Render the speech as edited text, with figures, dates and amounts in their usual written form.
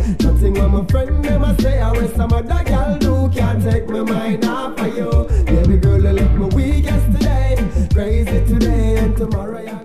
Nothing what my friend never say. I wish some other girl do. Can't take my mind off of you. Baby girl, you left me weak yesterday. Crazy today and tomorrow.